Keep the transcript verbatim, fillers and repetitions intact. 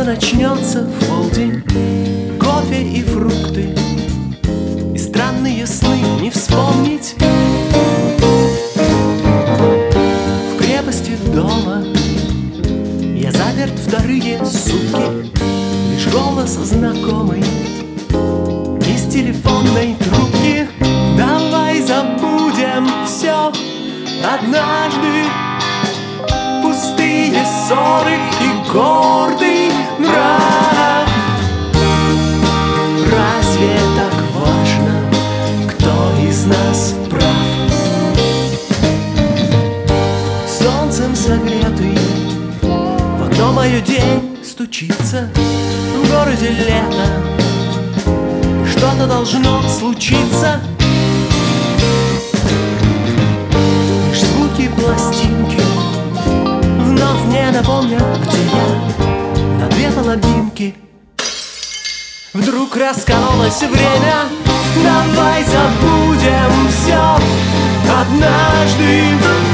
начнется в полдень. Кофе и фрукты, и странные сны не вспомнить. В крепости дома я заперт вторые сутки. Лишь голос знакомый из телефонной трубки. Давай забудем все однажды. Пустые ссоры и гордый нрав. Разве так важно, кто из нас прав? Солнцем согретый в окно мое день стучится. В городе лето, что-то должно случиться. Лишь звуки пластинки вновь мне напомнят, где я, на две половинки. Вдруг раскололось время. Давай забудем все однажды.